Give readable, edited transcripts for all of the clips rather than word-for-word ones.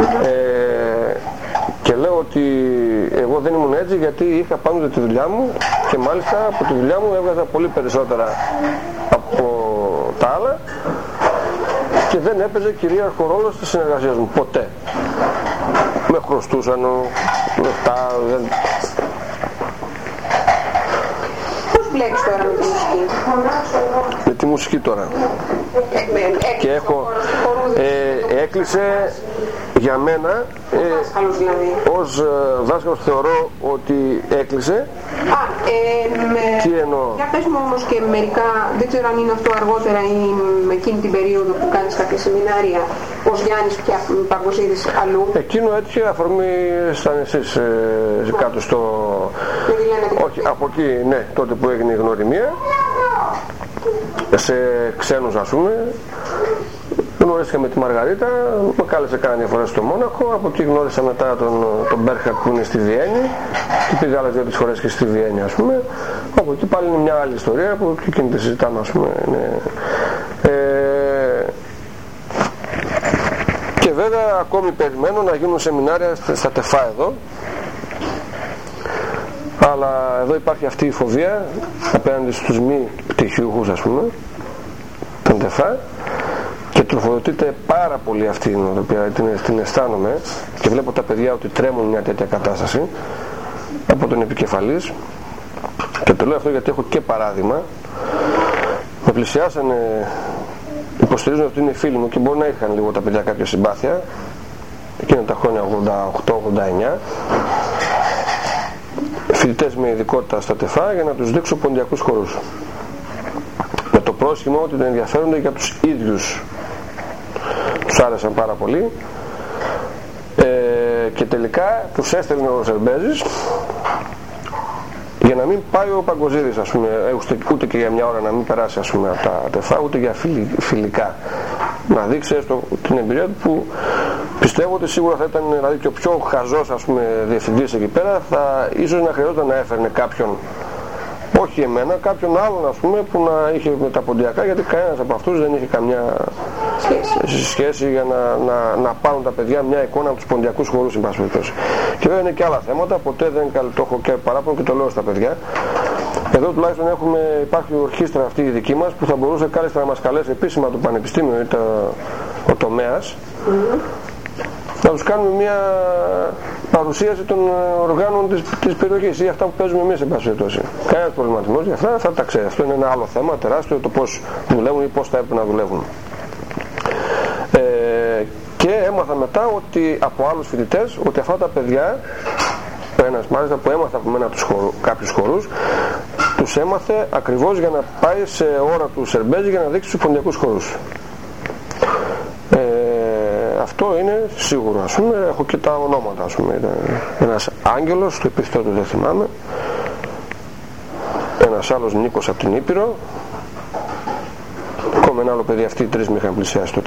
Και λέω ότι εγώ δεν ήμουν έτσι γιατί είχα πάνω τη δουλειά μου και μάλιστα από τη δουλειά μου έβγαζα πολύ περισσότερα από τα άλλα και δεν έπαιζε κυρίαρχο ρόλο στις συνεργασίες μου, ποτέ. Με χρωστούσαν λεφτά. Πώς βλέπεις τώρα με τη μουσική? Με τη μουσική τώρα. Και έχω έκλεισε για μένα ως δάσκαλος θεωρώ ότι έκλεισε. Τι εννοώ? Για πες μου όμως και μερικά, δεν ξέρω αν είναι αυτό αργότερα ή με εκείνη την περίοδο που κάνεις κάποια σεμινάρια, ως Γιάννης Παγκοσίδης αλλού. Εκείνο έτυχε αφορμή στα νησίς, κάτω στο... Όχι, από εκεί, ναι, τότε που έγινε η γνωριμία, σε ξένους ας πούμε. Γνώρισα με τη Μαργαρίτα, με κάλεσε κάνα δύο φορές στο Μόναχο, από εκεί γνώρισα μετά τον Μπέρχαρτ που είναι στη Βιέννη και πήγα άλλες 2-3 φορές και στη Βιέννη ας πούμε. Από εκεί πάλι είναι μια άλλη ιστορία που και εκείνη τη συζητάμε ας πούμε. Και βέβαια ακόμη περιμένω να γίνουν σεμινάρια στα ΤΕΦΑ εδώ, αλλά εδώ υπάρχει αυτή η φοβία απέναντι στους μη πτυχιούχους ας πούμε, τον ΤΕΦΑ. Και τροφοδοτείται πάρα πολύ αυτή η οποία την αισθάνομαι και βλέπω τα παιδιά ότι τρέμουν μια τέτοια κατάσταση από τον επικεφαλής. Και το λέω αυτό γιατί έχω και παράδειγμα. Με πλησιάσανε, υποστηρίζουν ότι είναι φίλοι μου και μπορεί να είχαν λίγο τα παιδιά κάποια συμπάθεια εκείνα τα χρόνια 88-89, φοιτητές με ειδικότητα στα ΤΕΦΑ, για να τους δείξω ποντιακούς χορούς με το πρόσχημα ότι δεν ενδιαφέρονται για τους ίδιους. Τους άρεσαν πάρα πολύ και τελικά τους έστελνε ο Σερμπέζης για να μην πάει ο Παγκοζίδης ας πούμε, ούτε και για μια ώρα να μην περάσει ας πούμε από τα ΤΕΦΑ, ούτε για φιλικά, να δείξει έστω την εμπειρία του, που πιστεύω ότι σίγουρα θα ήταν, δηλαδή και ο πιο χαζός ας πούμε διευθυντής εκεί πέρα θα ίσως να χρειαζόταν να έφερνε κάποιον, όχι εμένα, κάποιον άλλον ας πούμε που να είχε με τα ποντιακά, γιατί κανένας από αυτούς δεν είχε καμιά σχέση για να πάρουν τα παιδιά μια εικόνα από τους ποντιακούς χορούς, εν πάση περιπτώσει. Και βέβαια είναι και άλλα θέματα, ποτέ δεν το έχω και παράπονο και το λέω στα παιδιά. Εδώ τουλάχιστον υπάρχει η ορχήστρα αυτή η δική μας που θα μπορούσε κάλλιστα να μας καλέσει επίσημα το πανεπιστήμιο ή ο τομέας, να τους κάνουμε μια παρουσίαση των οργάνων της περιοχής ή αυτά που παίζουμε εμείς, εν πάση περιπτώσει. Κανένας προβληματισμός για αυτά, θα τα ξέρει. Αυτό είναι ένα άλλο θέμα τεράστιο, το πώς δουλεύουν ή πώς θα έπρεπε να δουλεύουν. Και έμαθα μετά ότι από άλλους φοιτητές ότι αυτά τα παιδιά, ένας μάλιστα που έμαθα από μένα κάποιους χορούς, τους έμαθε ακριβώς για να πάει σε ώρα του Σερμπέζη για να δείξει τους ποντιακούς χορούς. Αυτό είναι σίγουρο ας πούμε, έχω και τα ονόματα ας πούμε. Ένας Άγγελος, το επίθετο του δεν θυμάμαι, ένας άλλος Νίκος από την Ήπειρο, ακόμα ένα άλλο παιδί, αυτοί οι τρεις με είχαν πλησιάσει τότε.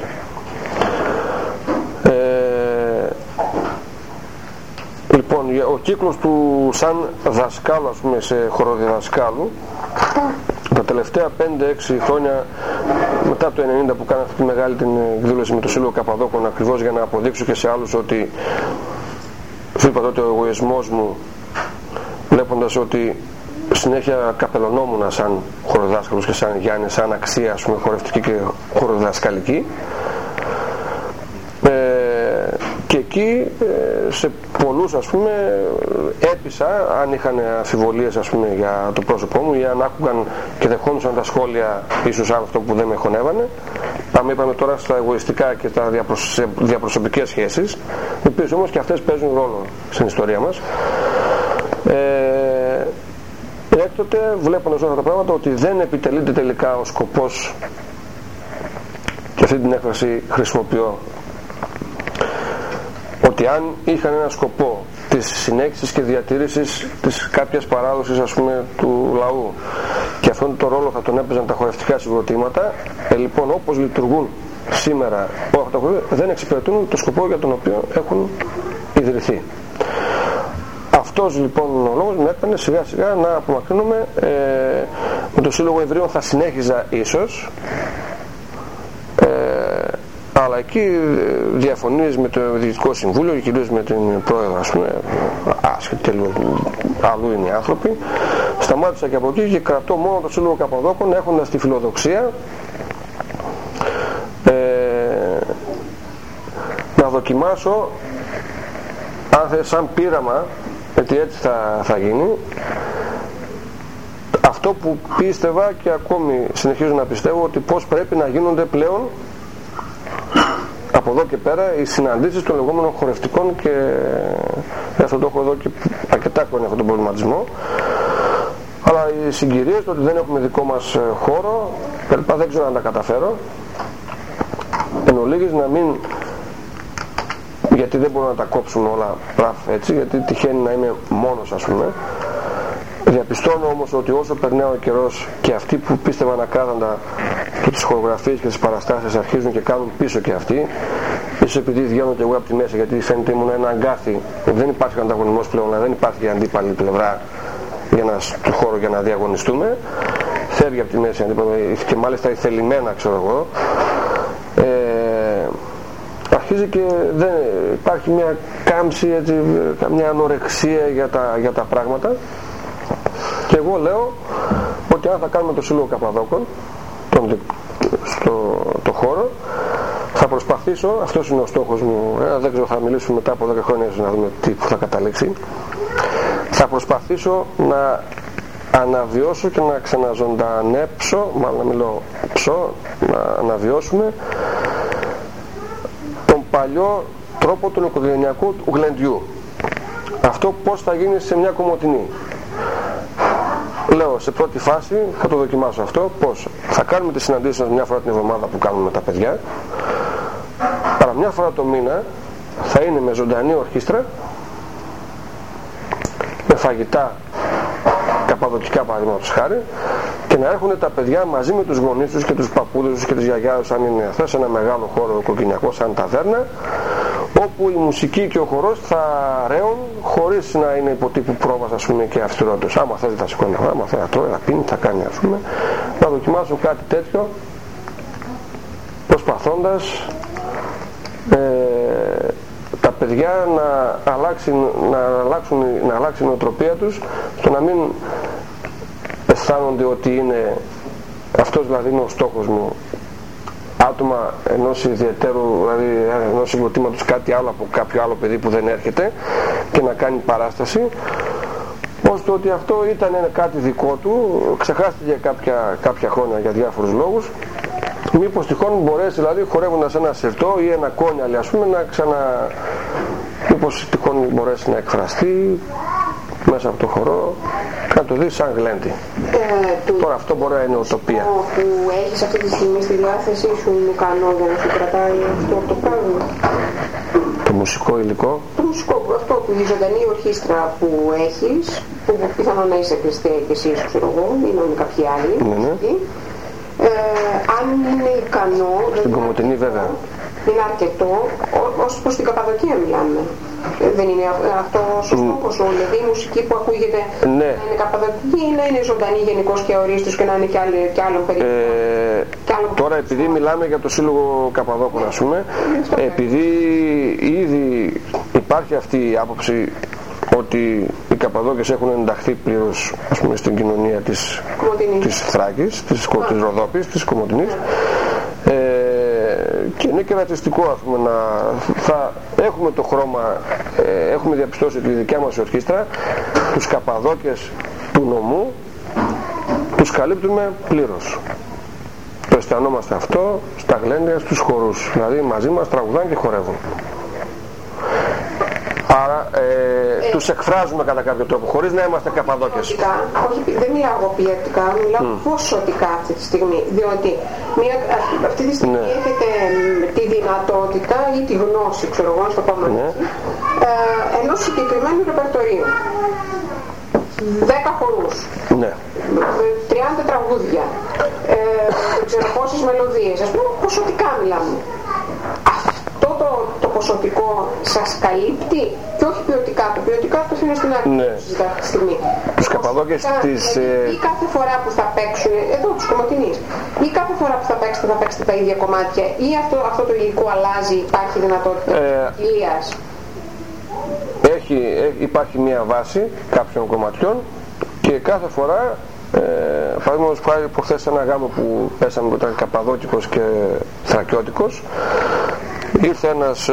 Λοιπόν, ο κύκλος του σαν δασκάλου ας πούμε, σε χοροδιδασκάλου, τα τελευταία 5-6 χρόνια μετά το 90 που κάνα αυτή τη μεγάλη την εκδήλωση με το Σύλλογο Καπαδόκων, ακριβώς για να αποδείξω και σε άλλους ότι σου είπα τότε ο εγωισμός μου, βλέποντας ότι συνέχεια καπελωνόμουν σαν χοροδιδάσκαλος και σαν Γιάννη, σαν αξία ας πούμε, χορευτική και χοροδιδασκαλική, και εκεί σε πολλούς ας πούμε έπεισα, αν είχαν αμφιβολίες ας πούμε για το πρόσωπό μου ή αν άκουγαν και δεχόντουσαν τα σχόλια ίσως αυτό που δεν με χωνεύανε. Είπαμε τώρα στα εγωιστικά και τα διαπροσωπικές σχέσεις, οι οποίες όμως και αυτές παίζουν ρόλο στην ιστορία μας. Έκτοτε βλέποντας όλα αυτά τα πράγματα ότι δεν επιτελείται τελικά ο σκοπός, και αυτή την έκφραση χρησιμοποιώ, ότι αν είχαν ένα σκοπό της συνέχισης και διατήρησης της κάποιας παράδοσης ας πούμε του λαού, και αυτόν τον ρόλο θα τον έπαιζαν τα χορευτικά συγκροτήματα, λοιπόν όπως λειτουργούν σήμερα δεν εξυπηρετούν το σκοπό για τον οποίο έχουν ιδρυθεί. Αυτός λοιπόν ο λόγος με έκανε σιγά σιγά να απομακρύνομαι. Με το Σύλλογο Εβραίων θα συνέχιζα ίσως, Αλλά εκεί διαφωνίες με το Διοικητικό Συμβούλιο και κυρίως με την πρόεδρο, ας πούμε, άσχετη αλλού είναι οι άνθρωποι. Σταμάτησα και από εκεί και κρατώ μόνο το Σύλλογο Καπαδόκων, έχοντας τη φιλοδοξία να δοκιμάσω, αν θες, σαν πείραμα, γιατί έτσι θα γίνει, αυτό που πίστευα και ακόμη συνεχίζω να πιστεύω, ότι πώς πρέπει να γίνονται πλέον από εδώ και πέρα οι συναντήσεις των λεγόμενων χορευτικών, και αυτό το έχω εδώ και αρκετά χρόνια, αυτόν τον προβληματισμό. Αλλά οι συγκυρίες, το ότι δεν έχουμε δικό μας χώρο, δεν ξέρω αν τα καταφέρω. Εν ολίγης να μην, γιατί δεν μπορούν να τα κόψουν όλα έτσι, γιατί τυχαίνει να είμαι μόνος, ας πούμε. Διαπιστώνω όμως ότι όσο περνάει ο καιρός και αυτοί που πίστευαν ακράδαντα τις χορογραφίες και τις παραστάσεις αρχίζουν και κάνουν πίσω και αυτοί, ίσως επειδή βγαίνω και εγώ από τη μέση, γιατί φαίνεται ήμουν ένα αγκάθι, δεν υπάρχει ανταγωνισμός πλέον, δεν υπάρχει η αντίπαλη πλευρά του χώρου για να διαγωνιστούμε, φεύγει από τη μέση και μάλιστα ηθελημένα, ξέρω εγώ. Αρχίζει και δεν υπάρχει μια κάμψη, έτσι, μια ανορεξία για τα πράγματα, και εγώ λέω ότι αν θα κάνουμε το Σύλλογο Καπαδόκων στο χώρο, θα προσπαθήσω, αυτός είναι ο στόχος μου, δεν ξέρω, θα μιλήσουμε μετά από 10 χρόνια να δούμε τι που θα καταλήξει, θα προσπαθήσω να αναβιώσω και να ξαναζωντανέψω, μάλλον να μιλώ να αναβιώσουμε τον παλιό τρόπο του οικογενειακού γλεντιού. Αυτό πώς θα γίνει σε μια Κομοτηνή. Λέω, σε πρώτη φάση θα το δοκιμάσω αυτό, πώς θα κάνουμε τις συναντήσεις μας μια φορά την εβδομάδα που κάνουμε με τα παιδιά, αλλά μια φορά το μήνα θα είναι με ζωντανή ορχήστρα, με φαγητά καπαδοκικά, παραδείγματος χάρη, και να έρχονται τα παιδιά μαζί με τους γονείς τους και τους παππούδες τους και τις γιαγιάδες, αν είναι αυτά, σε ένα μεγάλο χώρο οικογενειακό σαν ταβέρνα, όπου η μουσική και ο χορός θα ρέουν χωρίς να είναι υποτύπου πρόβας, ας πούμε, και αυστηρότητας. Άμα θέλει θα σηκώνει, άμα θέλει να τρώει, να πίνει, θα κάνει, ας πούμε. Να δοκιμάσω κάτι τέτοιο, προσπαθώντας τα παιδιά να αλλάξει η νοοτροπία τους, στο να μην αισθάνονται ότι είναι αυτός, δηλαδή είναι ο στόχος μου, άτομα ενός ιδιαίτερου, δηλαδή ενός συγκροτήματος, κάτι άλλο από κάποιο άλλο παιδί που δεν έρχεται και να κάνει παράσταση, ώστε ότι αυτό ήταν κάτι δικό του, ξεχάστηκε κάποια χρόνια για διάφορους λόγους, μήπως τυχόν μπορέσει, δηλαδή χορεύοντας ένα σερτό ή ένα κόνιαλι, ας πούμε, μήπως τυχόν μπορέσει να εκφραστεί μέσα από το χορό, να το δεις σαν γλέντι. Τώρα αυτό μπορεί να είναι οτοπία. Που έχεις αυτή τη στιγμή στη διάθεσή σου είναι ικανό για να σου κρατάει αυτό το πράγμα? Το μουσικό υλικό. Το μουσικό, αυτό που η ζωντανή ορχήστρα που έχεις, που πιθανόν να είσαι Χριστέ και εσύ, ξέρω εγώ, ή να είναι κάποιοι άλλοι. Ναι. Αν είναι ικανό. Στην Κομοτηνή βέβαια. Είναι αρκετό, ως προς την Καπαδοκία μιλάμε. Δεν είναι αυτό ο στόχος, δηλαδή η μουσική που ακούγεται να είναι καπαδοκική ή να είναι ζωντανή γενικώς και ορίστος και να είναι και άλλων περίπτωση. Τώρα επειδή μιλάμε για το Σύλλογο Καπαδόκων, ας πούμε, επειδή ήδη υπάρχει αυτή η άποψη ότι οι Καπαδόκες έχουν ενταχθεί πλήρως, ας πούμε, στην κοινωνία της Θράκης, της Ροδόπης, της Κομοτηνής, και είναι και ρατσιστικό, ας πούμε, θα έχουμε το χρώμα, έχουμε διαπιστώσει ότι η δικιά μας ορχήστρα τους Καπαδόκες του νομού τους καλύπτουμε πλήρως. Το αισθανόμαστε αυτό στα γλέντια, στους χορούς, δηλαδή μαζί μας τραγουδάνε και χορεύουν. Άρα τους εκφράζουμε κατά κάποιο τρόπο, χωρίς να είμαστε Καπαδόκες. Όχι, δεν μιλάω εγώ ποιοτικά, μιλάω ποσοτικά αυτή τη στιγμή. Διότι αυτή τη στιγμή έχετε τη δυνατότητα ή τη γνώση, ξέρω εγώ, να το πούμε, ενός συγκεκριμένου ρεπερτορίου. 10 χορούς, 30 τραγούδια, ξέρω πόσες μελωδίες, ας πούμε, ποσοτικά μιλάμε. Αυτό το ποσοτικό σας καλύπτει και όχι ποιοτικά? Το ποιοτικά το αφήνω στην άκρη αυτή τη στιγμή. τους Καπαδόκες της... Ή κάθε φορά που θα παίξουν, εδώ τους Κομωτινείς, ή κάθε φορά που θα παίξετε τα ίδια κομμάτια, ή αυτό το υλικό αλλάζει, υπάρχει δυνατότητα ποικιλίας? Υπάρχει μια βάση κάποιων κομματιών και κάθε φορά, παραδείγματος χάρη προχθές ένα γάμο που πέσαμε που ήταν Καπαδόκικος και Θρακιώτικος, ήρθε ένας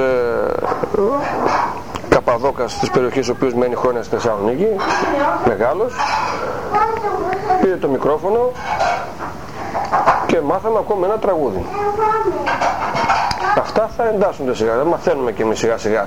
Καπαδόκας της περιοχής ο οποίος μένει χρόνια στη Θεσσαλονίκη, μεγάλος, πήρε το μικρόφωνο και μάθαμε ακόμα ένα τραγούδι. Αυτά θα εντάσσονται σιγά, δεν μαθαίνουμε και εμείς σιγά σιγά.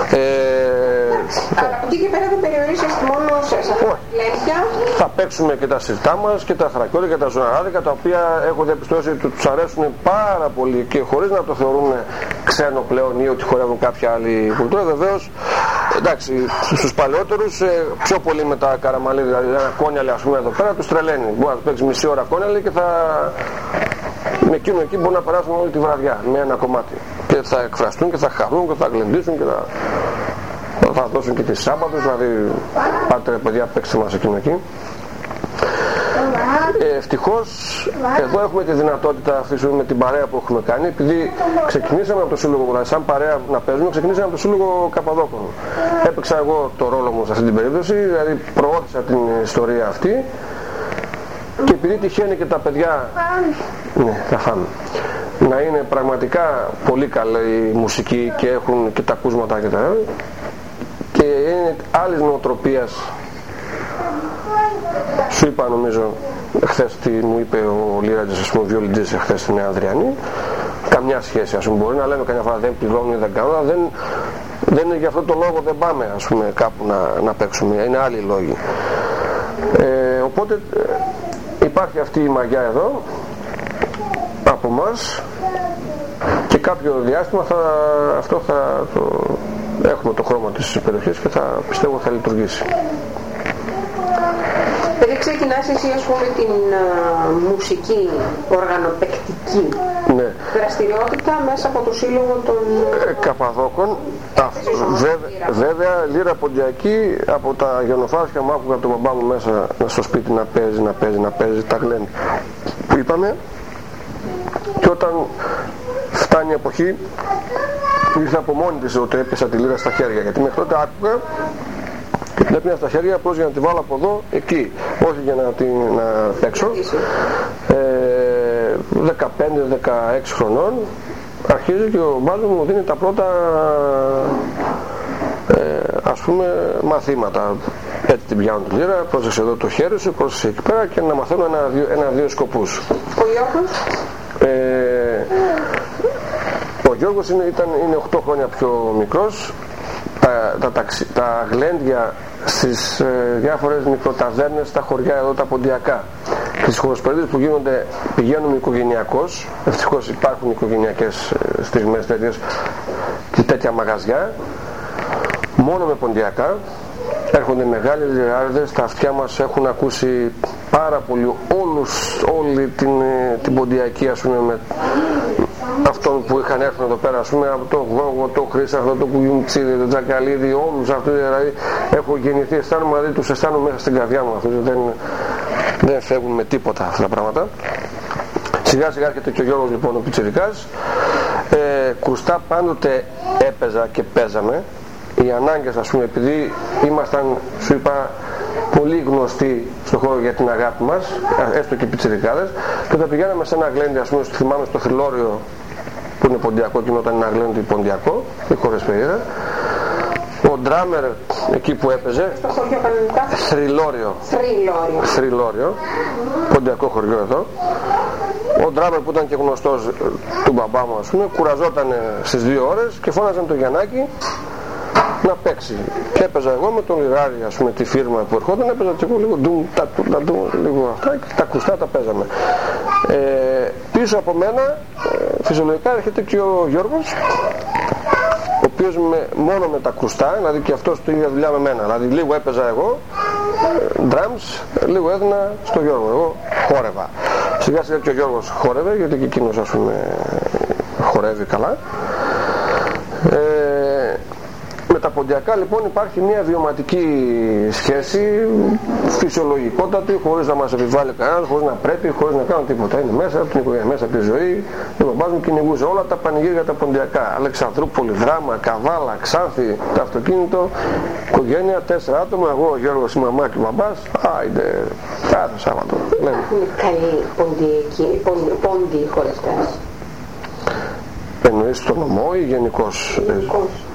Αλλά από εκεί και πέρα δεν περιορίζεστε μόνο σε λέντια. Θα παίξουμε και τα σιρτά μας και τα θρακιώτικα και τα ζωαράδικα, τα οποία έχω διαπιστώσει ότι τους αρέσουν πάρα πολύ και χωρίς να το θεωρούν ξένο πλέον ή ότι χορεύουν κάποια άλλη κουλτούρα. Βεβαίως, εντάξει, στους παλαιότερους πιο πολύ με τα καραμαλή, δηλαδή ένα κόνιαλι ας πούμε εδώ πέρα τους τρελαίνει. Μπορεί να παίξει μισή ώρα κόνιαλι και με εκείνο εκεί μπορούν να περάσουν όλη τη βραδιά με ένα κομμάτι και θα εκφραστούν και θα χαρούν και θα γλεντήσουν και θα δώσουν και τις Σάββατος, δηλαδή πάτε παιδιά παίξτε μας εκείνο εκεί. Ευτυχώς εδώ έχουμε τη δυνατότητα αυτή με την παρέα που έχουμε κάνει, επειδή ξεκινήσαμε από το σύλλογο, δηλαδή σαν παρέα να παίζουμε, ξεκινήσαμε από το σύλλογο Καπαδόκων. Έπαιξα εγώ το ρόλο μου σε αυτή την περίπτωση, δηλαδή προώθησα την ιστορία αυτή. Και επειδή τυχαίνει και τα παιδιά θα φάμε, να είναι πραγματικά πολύ καλή η μουσική και έχουν και τα ακούσματα και είναι άλλης νοοτροπίας. Σου είπα νομίζω χθες τι μου είπε ο Λίρατζης, ας πούμε, ο βιολιτζής χθες στην Νέα Αδριανή, καμιά σχέση, ας πούμε, μπορεί να λέμε καμιά φορά δεν πληρώνουν ή δεν κάνουν, αλλά δεν είναι για αυτό το λόγο δεν πάμε, ας πούμε, κάπου να παίξουμε, είναι άλλοι λόγοι. Οπότε υπάρχει αυτή η μαγιά εδώ από μας και κάποιο διάστημα έχουμε το χρώμα της περιοχής και πιστεύω θα λειτουργήσει. Επειδή ξεκινάς εσύ ας πούμε την μουσική οργανοπαικτική δραστηριότητα μέσα από το σύλλογο των Καπαδόκων, βέβαια λύρα ποντιακή από τα γενοφάσια μου άκουγα τον μπαμπά μου μέσα στο σπίτι να παίζει τα γλέντι που είπαμε, και όταν φτάνει η εποχή ήρθε από μόνη της ότι έπιασα τη λύρα στα χέρια, γιατί μέχρι τότε άκουγα και την έπιανα στα χέρια απλώς για να τη βάλω από εδώ εκεί, όχι για να παίξω. 15-16 χρονών αρχίζει και ο μπάζος μου δίνει τα πρώτα ας πούμε μαθήματα. Έτσι την πιάνω τη λύρα, πρόσεξε εδώ το χέρι σου, πρόσεξε εκεί πέρα, και να μαθαίνω ένα-δύο σκοπούς. Ο Γιώργος? Ο Γιώργος είναι 8 χρόνια πιο μικρός. Τα γλέντια στις διάφορες μικροταβέρνες στα χωριά εδώ τα ποντιακά, τις χωροσπερίδες που πηγαίνουμε οικογενειακώς, ευτυχώς υπάρχουν οικογενειακές στιγμές τέτοιες και τέτοια μαγαζιά μόνο με ποντιακά. Έρχονται μεγάλοι λιράριδες, τα αυτιά μας έχουν ακούσει πάρα πολύ όλη την ποντιακή, ας πούμε, με αυτόν που είχαν έρθει εδώ πέρα, ας πούμε, από το Γόγο, το Χρύσαχο, το Κουγιουμτσίδη, το Τζακαλίδη, όλους αυτούς, δηλαδή έχω γεννηθεί, αισθάνομαι, δηλαδή τους αισθάνομαι μέσα στην καρδιά μου αυτούς, δεν φεύγουν με τίποτα αυτά τα πράγματα. Σιγά σιγά έρχεται και ο Γιώργος λοιπόν ο πιτσιρικάς. Κουστά πάντοτε έπαιζα και παίζαμε. Οι ανάγκες, ας πούμε, επειδή ήμασταν, σου είπα, πολύ γνωστοί στον χώρο για την αγάπη μας, έστω και πιτσιρικάδες, και όταν πηγαίναμε σε ένα γλέντι, ας πούμε, θυμάμαι στο Θρυλόριο που είναι ποντιακό, και όταν είναι ένα γλέντι ποντιακό, η Χωρεσπερίδα, ο ντράμερ εκεί που έπαιζε, Θρυλόριο, ποντιακό χωριό εδώ, ο ντράμερ που ήταν και γνωστός του μπαμπά μου, ας πούμε, κουραζόταν στις 2 ώρες και φώναζαν το Γιαννάκη να παίξει, και έπαιζα εγώ με τον λιράρι, ας πούμε, τη φίρμα που ερχόταν, έπαιζα και εγώ λίγο λίγο αυτά, και τα κουστά τα παίζαμε. Πίσω από μένα φυσιολογικά έρχεται και ο Γιώργος, ο οποίος μόνο με τα κουστά, δηλαδή και αυτός το ίδια δουλειά με μένα, δηλαδή λίγο έπαιζα εγώ drums, λίγο έδινα στο Γιώργο, εγώ χόρευα. Σιγά σιγά και ο Γιώργος χόρευε, γιατί και εκείνος, ας πούμε, χορεύει καλά. Με τα ποντιακά λοιπόν υπάρχει μια βιωματική σχέση φυσιολογικότατη, χωρίς να μας επιβάλλει κανένας, χωρίς να πρέπει, χωρίς να κάνουν τίποτα. Είναι μέσα από την οικογένεια, μέσα από τη ζωή. Ο παπάς μου κυνηγούσε όλα τα πανηγύρια τα ποντιακά. Αλεξανδρούπολη, Δράμα, Καβάλα, Ξάνθη, το αυτοκίνητο, οικογένεια, 4 άτομα, εγώ, ο Γιώργος, η μαμά και ο μπαμπάς. Άιντε, κάθε Σάββατο. Υπάρχουν καλοί πόντιοι χωριστές. Εννοείς στο νομό ή γενικώς? Γενικώς.